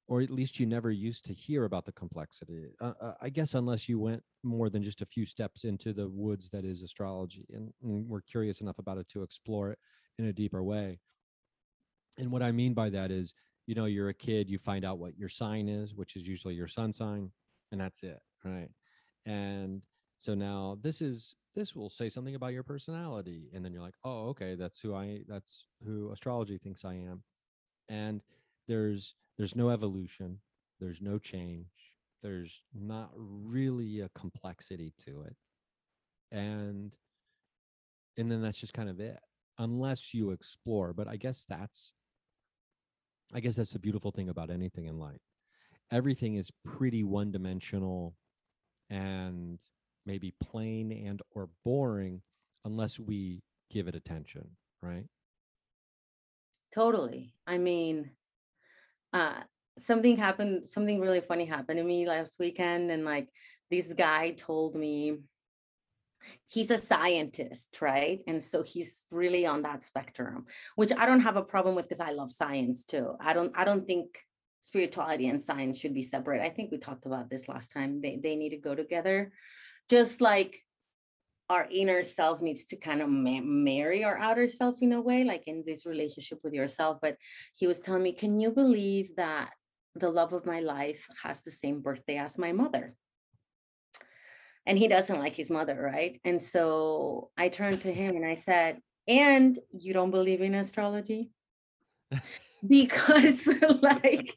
or at least you never used to hear about the complexity. Uh, uh, I guess unless you went more than just a few steps into the woods that is astrology, and, and we're curious enough about it to explore it in a deeper way. And what I mean by that is, you know, you're a kid, you find out what your sign is, which is usually your sun sign, and that's it, right? And so now this is this will say something about your personality, and then you're like, oh, okay, that's who I that's who astrology thinks I am. And there's there's no evolution, there's no change, there's not really a complexity to it, and and then that's just kind of it, unless you explore. But I guess that's I guess that's the beautiful thing about anything in life. Everything is pretty one dimensional and maybe plain and or boring unless we give it attention, right? Totally. I mean, uh, something happened, something really funny happened to me last weekend. And like this guy told me he's a scientist, right? And so he's really on that spectrum, which I don't have a problem with because I love science too. I don't, I don't think spirituality and science should be separate. I think we talked about this last time. They they need to go together. Just like our inner self needs to kind of ma- marry our outer self in a way, like in this relationship with yourself. But he was telling me, can you believe that the love of my life has the same birthday as my mother? And he doesn't like his mother, right? And so I turned to him and I said, and you don't believe in astrology? Because like,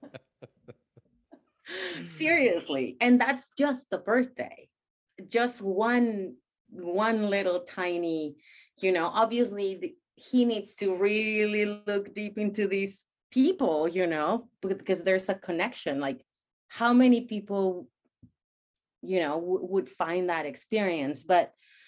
seriously, and that's just the birthday, just one one little tiny, you know, obviously the, he needs to really look deep into these people, you know, because there's a connection. Like how many people, you know, w- would find that experience? But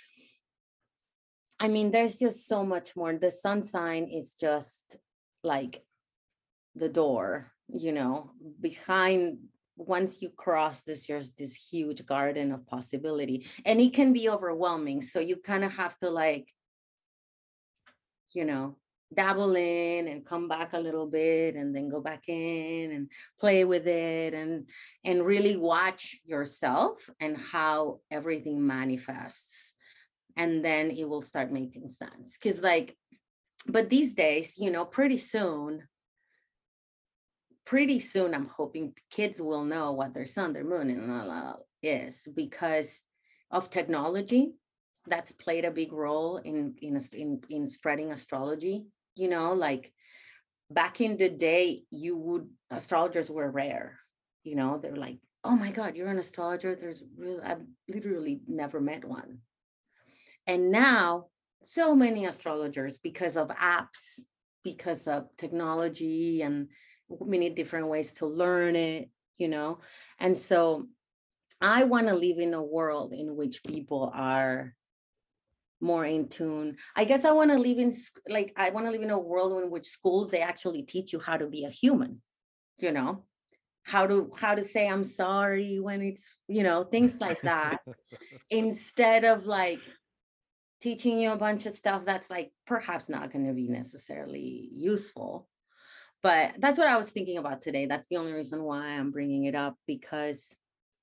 I mean, there's just so much more. The sun sign is just like the door, you know, behind. Once you cross this, there's this huge garden of possibility, and it can be overwhelming. So you kind of have to like, you know, dabble in and come back a little bit and then go back in and play with it, and and really watch yourself and how everything manifests, and then it will start making sense. Because like, but these days, you know, pretty soon pretty soon, I'm hoping kids will know what their sun, their moon, and la, la, is, because of technology that's played a big role in, in in in spreading astrology. You know, like back in the day, you would astrologers were rare. You know, they're like, oh my God, you're an astrologer. There's really, I've literally never met one. And now, so many astrologers because of apps, because of technology, and many different ways to learn it, you know. And so I want to live in a world in which people are more in tune. I guess I want to live in like I want to live in a world in which schools they actually teach you how to be a human, you know, how to how to say I'm sorry when it's, you know, things like that, instead of like teaching you a bunch of stuff that's like perhaps not going to be necessarily useful. But that's what I was thinking about today. That's the only reason why I'm bringing it up, because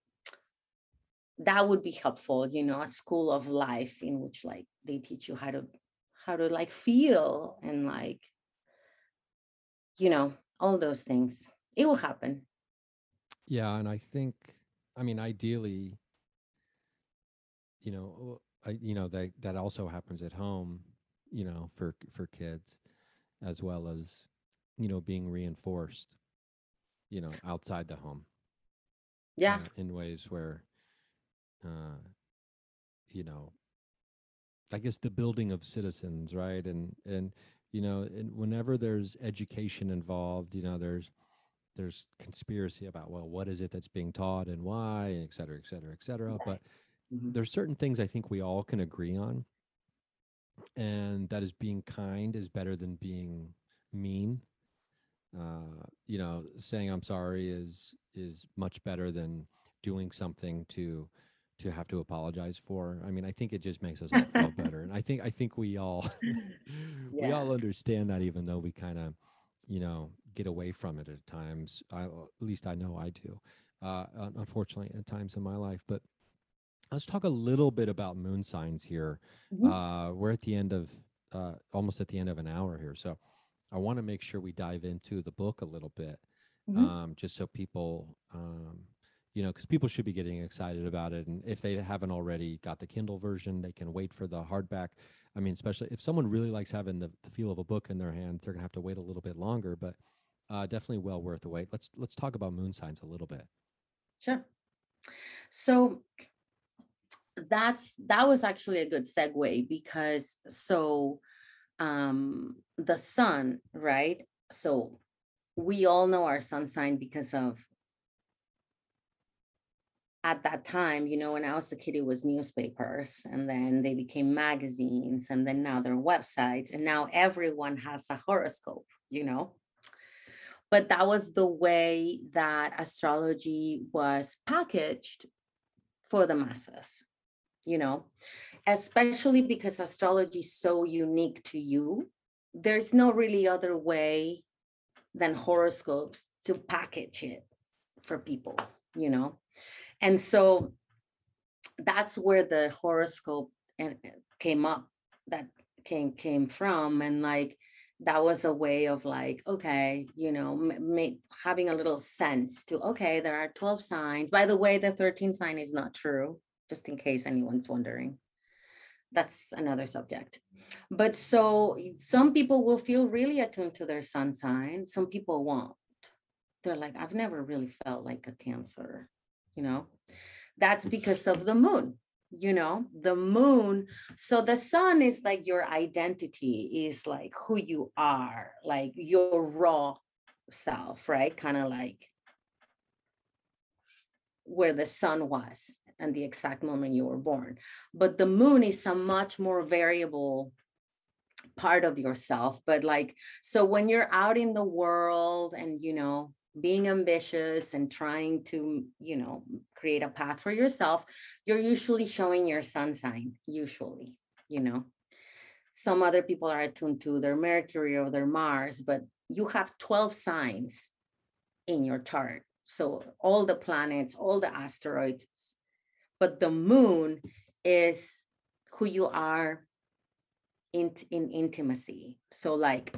that would be helpful, you know, a school of life in which like they teach you how to how to like feel and like, you know, all those things. It will happen. Yeah, and I think, I mean, ideally, you know, I, you know that that also happens at home, you know, for for kids, as well as, you know, being reinforced, you know, outside the home, Yeah. uh, in ways where, uh, you know, I guess the building of citizens, right? And and you know, and whenever there's education involved, you know, there's there's conspiracy about, well, what is it that's being taught and why, et cetera, et cetera, et cetera. But Mhm. there's certain things I think we all can agree on, and that is being kind is better than being mean. Uh, you know, saying I'm sorry is is much better than doing something to to have to apologize for. I mean, I think it just makes us all feel better, and I think I think we all we Yeah. all understand that, even though we kind of you know, get away from it at times. I, at least I know I do, uh, un- unfortunately, at times in my life. But let's talk a little bit about moon signs here. Mhm, Uh, we're at the end of, uh, almost at the end of an hour here. So I want to make sure we dive into the book a little bit, mhm. um, just so people, um, you know, because people should be getting excited about it. And if they haven't already got the Kindle version, they can wait for the hardback. I mean, especially if someone really likes having the, the feel of a book in their hands, they're gonna have to wait a little bit longer, but uh, definitely well worth the wait. Let's let's talk about moon signs a little bit. Sure. So that's that was actually a good segue because so um the sun, right? So we all know our sun sign because of at that time, you know, when I was a kid, it was newspapers, and then they became magazines, and then now they're websites, and now everyone has a horoscope, you know. But that was the way that astrology was packaged for the masses, you know, especially because astrology is so unique to you. There's no really other way than horoscopes to package it for people, you know. And so that's where the horoscope and came up that came came from, and like that was a way of like, okay, you know, m- ma- having a little sense to, okay, there are twelve signs. By the way, the thirteenth sign is not true, just in case anyone's wondering. That's another subject. But so some people will feel really attuned to their sun sign, some people won't. They're like, I've never really felt like a Cancer, you know. That's because of the moon, you know, the moon. So the sun is like your identity, is like who you are, like your raw self, right? Kind of like where the sun was and the exact moment you were born. But the moon is a much more variable part of yourself. But like, so when you're out in the world and, you know, being ambitious and trying to, you know, create a path for yourself, you're usually showing your sun sign, usually, you know. Some other people are attuned to their Mercury or their Mars, but you have twelve signs in your chart. So all the planets, all the asteroids, but the moon is who you are in, in intimacy. So like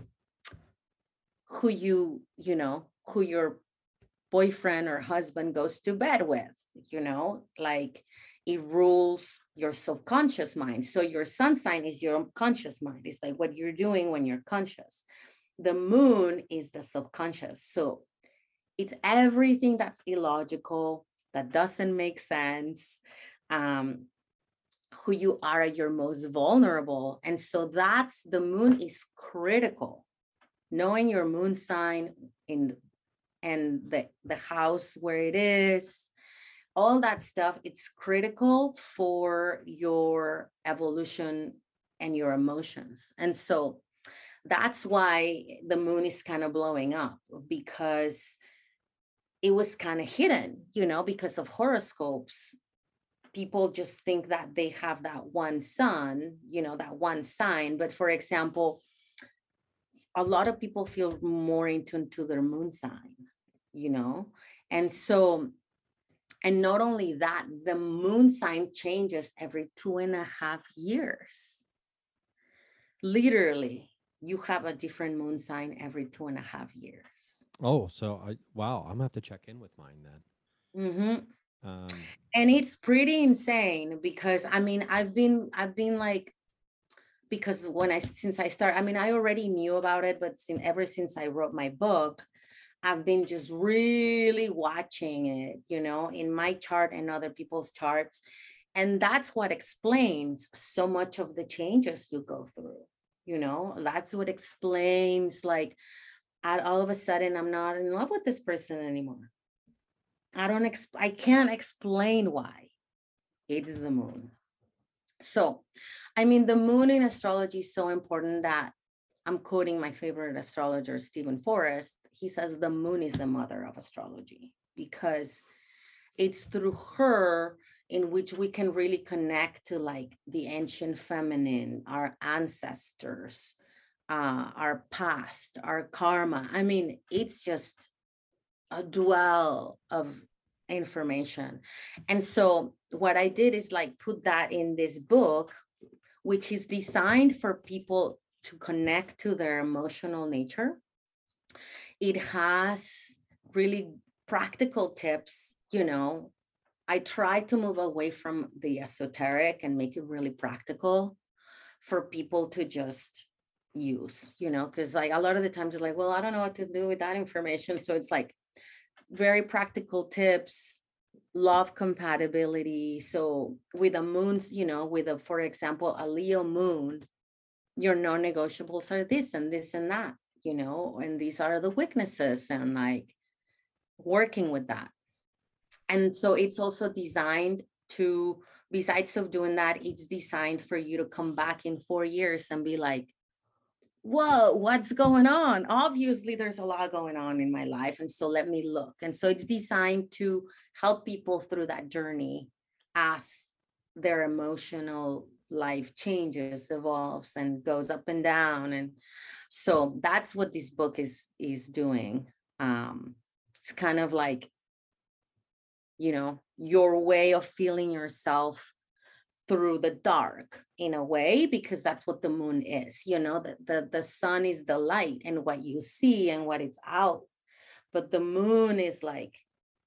who you, you know, who your boyfriend or husband goes to bed with, you know, like it rules your subconscious mind. So your sun sign is your conscious mind. It's like what you're doing when you're conscious. The moon is the subconscious. So it's everything that's illogical, that doesn't make sense, um, who you are at your most vulnerable. And so that's the moon is critical. Knowing your moon sign in and the, the house where it is, all that stuff, it's critical for your evolution and your emotions. And so that's why the moon is kind of blowing up, because it was kind of hidden, you know, because of horoscopes. People just think that they have that one sun, you know, that one sign. But for example, a lot of people feel more in tune to their moon sign, you know? And so, and not only that, the moon sign changes every two and a half years. Literally, you have a different moon sign every two and a half years. Oh, so I wow, I'm gonna have to check in with mine then. Mhm. Um, And it's pretty insane because I mean, I've been, I've been like, because when I, since I started, I mean, I already knew about it, but since, ever since I wrote my book, I've been just really watching it, you know, in my chart and other people's charts. And that's what explains so much of the changes you go through, you know, that's what explains like, I, all of a sudden, I'm not in love with this person anymore. I don't, ex- I can't explain why. It's the moon. So, I mean, the moon in astrology is so important that I'm quoting my favorite astrologer, Stephen Forrest. He says the moon is the mother of astrology because it's through her in which we can really connect to like the ancient feminine, our ancestors, uh, our past, our karma. I mean, it's just a dwell of information. And so what I did is like put that in this book, which is designed for people to connect to their emotional nature. It has really practical tips, you know. I try to move away from the esoteric and make it really practical for people to just use, you know, because like a lot of the times it's like, well, I don't know what to do with that information. So it's like very practical tips, love compatibility. So with a moon's, you know, with a, for example, a Leo moon, your non-negotiables are this and this and that, you know, and these are the weaknesses and like working with that. And so it's also designed to, besides of doing that, it's designed for you to come back in four years and be like, whoa, what's going on? Obviously, there's a lot going on in my life. And so let me look. And so it's designed to help people through that journey as their emotional life changes, evolves, and goes up and down. And so that's what this book is is doing. Um, it's kind of like, you know, your way of feeling yourself through the dark in a way, because that's what the moon is, you know, the, the the sun is the light and what you see and what it's out, but the moon is like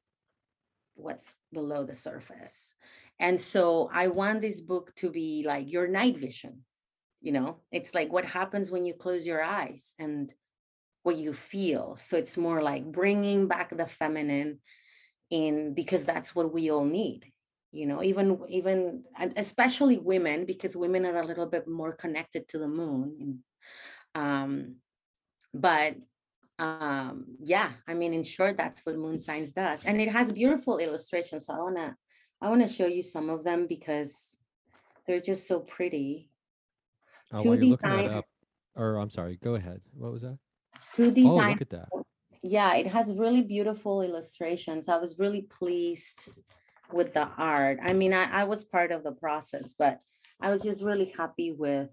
what's below the surface. And so I want this book to be like your night vision, you know, it's like what happens when you close your eyes and what you feel. So it's more like bringing back the feminine in, because that's what we all need, you know, even even especially women, because women are a little bit more connected to the moon. um but um yeah, I mean, in short, that's what moon signs does. And it has beautiful illustrations, so i want to i want to show you some of them because they're just so pretty. Uh, Two while you're looking that design up, or I'm sorry, go ahead. What was that? two Oh, design look at that. Yeah, it has really beautiful illustrations. I was really pleased with the art. I mean, I, I was part of the process, but I was just really happy with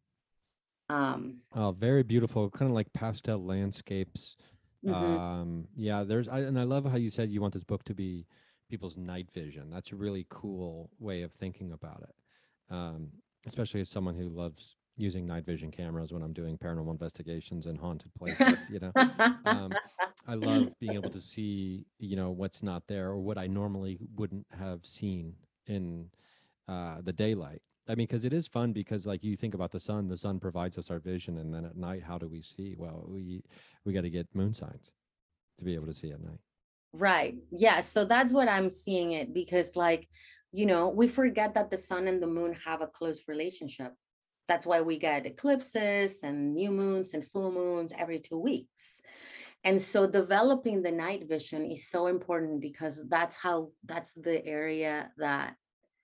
um Oh, very beautiful, kind of like pastel landscapes. mhm. Um, yeah, there's, I, and I love how you said you want this book to be people's night vision. That's a really cool way of thinking about it. Um, especially as someone who loves using night vision cameras when I'm doing paranormal investigations in haunted places, you know. Um, I love being able to see, you know, what's not there or what I normally wouldn't have seen in uh, the daylight. I mean, because it is fun because, like, you think about the sun, the sun provides us our vision, and then at night, how do we see? Well, we we got to get moon signs to be able to see at night. Right. Yeah. So that's what I'm seeing it, because like, you know, we forget that the sun and the moon have a close relationship. That's why we get eclipses and new moons and full moons every two weeks. And so developing the night vision is so important, because that's how that's the area that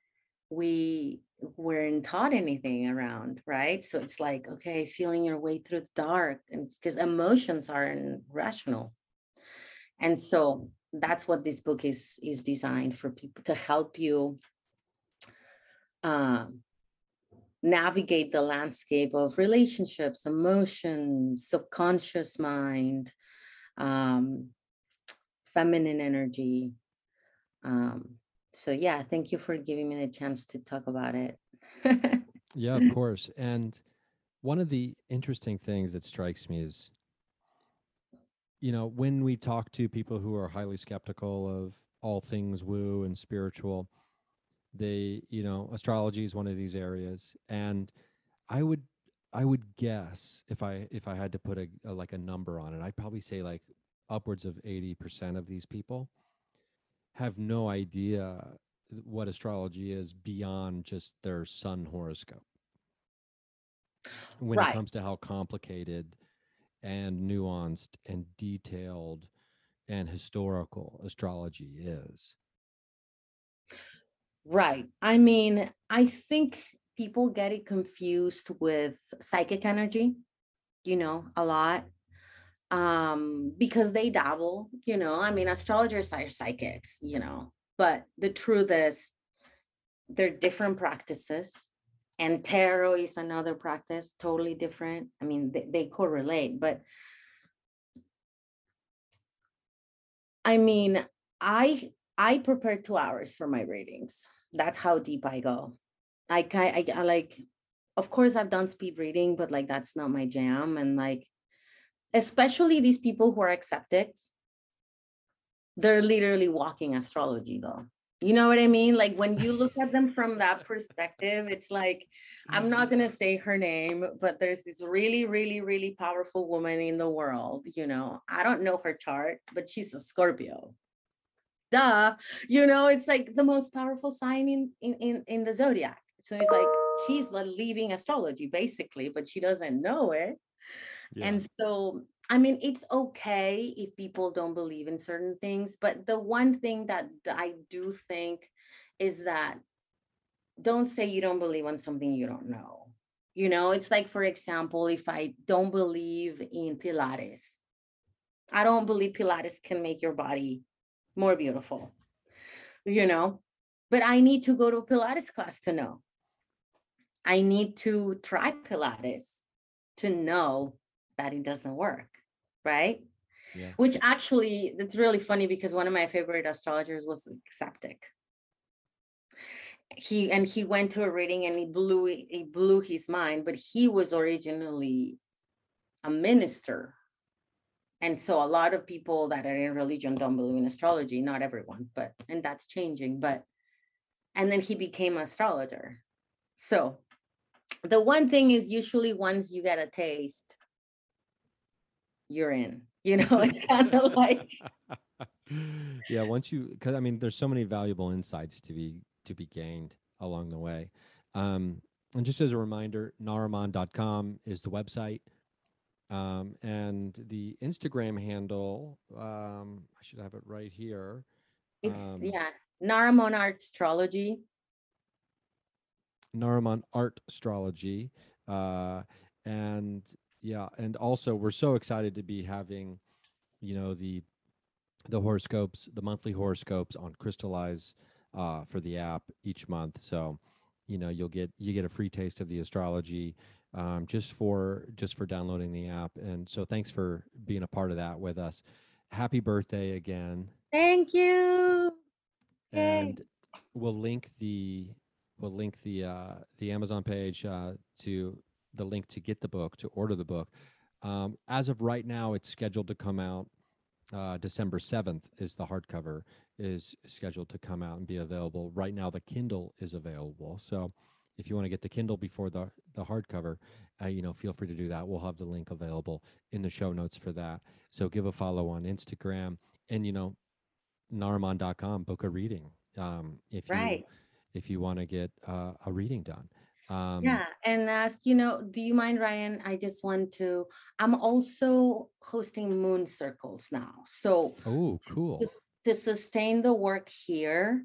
we weren't taught anything around, right? So it's like, okay, feeling your way through the dark, and because emotions aren't rational. And so that's what this book is is designed for, people to help you um, navigate the landscape of relationships, emotions, subconscious mind, um, feminine energy. Um, so yeah, thank you for giving me the chance to talk about it. Yeah, of course. And one of the interesting things that strikes me is, you know, when we talk to people who are highly skeptical of all things woo and spiritual, they, you know, astrology is one of these areas, and I would I would guess if I if I had to put a, a like a number on it, I'd probably say like upwards of eighty percent of these people have no idea what astrology is beyond just their sun horoscope. When it Right. comes to how complicated and nuanced and detailed and historical astrology is. Right. I mean, I think people get it confused with psychic energy, you know, a lot, um, because they dabble, you know. I mean, astrologers are psychics, you know, but the truth is they're different practices. And tarot is another practice, totally different. I mean, they, they correlate, but I mean, I I prepare two hours for my readings. That's how deep I go. I kind I, I like, of course, I've done speed reading, but like that's not my jam. And like, especially these people who are skeptics, they're literally walking astrology though. You know what I mean? Like when you look at them from that perspective, it's like, I'm not going to say her name, but there's this really, really, really powerful woman in the world. You know, I don't know her chart, but she's a Scorpio. Duh. You know, it's like the most powerful sign in, in, in, in the zodiac. So it's like, she's leaving astrology basically, but she doesn't know it. Yeah. And so, I mean, it's okay if people don't believe in certain things, but the one thing that I do think is that don't say you don't believe on something you don't know. You know, it's like, for example, if I don't believe in Pilates, I don't believe Pilates can make your body more beautiful, you know, but I need to go to a Pilates class to know. I need to try Pilates to know that it doesn't work, right? Yeah. Which actually, it's really funny because one of my favorite astrologers was skeptic. He and he went to a reading and he blew he blew his mind, but he was originally a minister. And so a lot of people that are in religion don't believe in astrology, not everyone, but and that's changing. But and then he became an astrologer. So the one thing is usually once you get a taste, you're in, you know, it's kind of like. Yeah, once you, because I mean, there's so many valuable insights to be to be gained along the way. Um, and just as a reminder, nariman dot com is the website. Um, and the Instagram handle, um, I should have it right here. It's, um, yeah, Nariman Art Astrology. Nariman Art Astrology. Uh, and yeah, and also we're so excited to be having, you know, the the horoscopes, the monthly horoscopes on Crystallize uh, for the app each month. So, you know, you'll get you get a free taste of the astrology um, just for just for downloading the app. And so, thanks for being a part of that with us. Happy birthday again! Thank you. And Yay. we'll link the we'll link the uh, the Amazon page uh, to the link to get the book, to order the book. Um, as of right now, it's scheduled to come out. Uh, December seventh is the hardcover is scheduled to come out and be available. Right now, the Kindle is available. So if you want to get the Kindle before the, the hardcover, uh, you know, feel free to do that. We'll have the link available in the show notes for that. So give a follow on Instagram and, you know, nariman dot com, book a reading um, if right. you if you want to get uh, a reading done. Um, yeah, and as you know, do you mind, Ryan? I just want to. I'm also hosting moon circles now. So, oh, cool. To, to sustain the work here,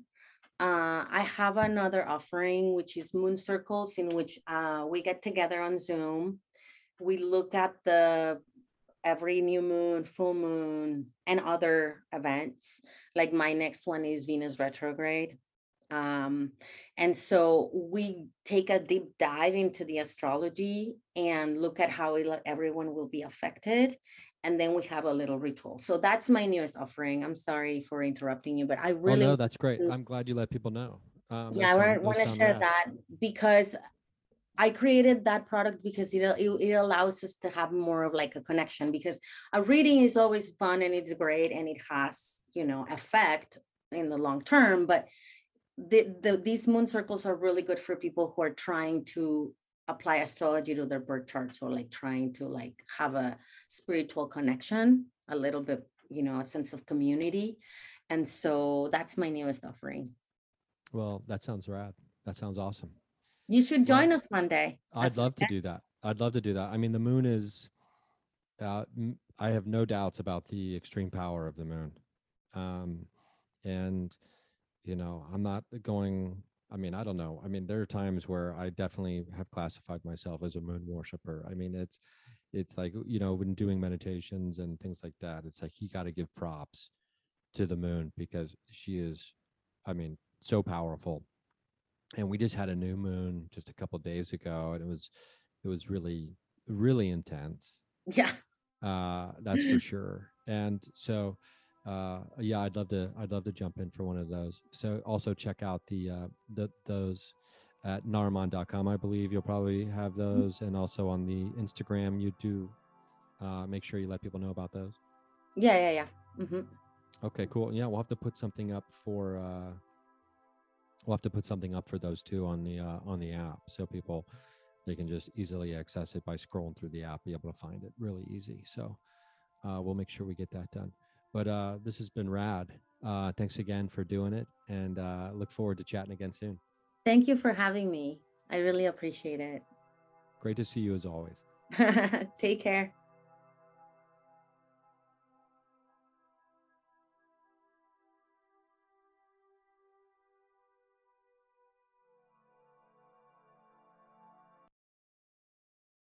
uh, I have another offering, which is moon circles, in which uh, we get together on Zoom. We look at the every new moon, full moon, and other events. Like my next one is Venus retrograde. Um, and so we take a deep dive into the astrology and look at how it, everyone will be affected. And then we have a little ritual. So that's my newest offering. I'm sorry for interrupting you, but I really- Oh, no, that's great. I'm glad you let people know. Um, yeah, I want to share rad. that because I created that product because it, it, it allows us to have more of like a connection, because a reading is always fun and it's great and it has, you know, effect in the long term, but The, the, these moon circles are really good for people who are trying to apply astrology to their birth chart, or like trying to like have a spiritual connection, a little bit, you know, a sense of community. And so that's my newest offering. Well, that sounds rad. That sounds awesome. You should join well, us one day. That's I'd love to do that. I'd love to do that. I mean, the moon is, uh, I have no doubts about the extreme power of the moon. Um, and you know, I'm not going, I mean, I don't know. I mean, there are times where I definitely have classified myself as a moon worshiper. I mean, it's, it's like, you know, when doing meditations and things like that, it's like, you got to give props to the moon because she is, I mean, so powerful. and we just had a new moon just a couple days ago, and it was it was really really intense. Yeah. Uh, that's for sure. And so, uh, yeah, I'd love to I'd love to jump in for one of those. So also check out the uh, the those at narman dot com. I believe you'll probably have those, and also on the Instagram you do. Uh, make sure you let people know about those. Yeah, yeah, yeah. Mm-hmm. Okay, cool. Yeah, we'll have to put something up for. Uh, we'll have to put something up for those two on the uh, on the app, so people they can just easily access it by scrolling through the app, be able to find it really easy. So uh, we'll make sure we get that done. But uh, this has been rad. Uh, thanks again for doing it, and uh, look forward to chatting again soon. Thank you for having me. I really appreciate it. Great to see you as always. Take care.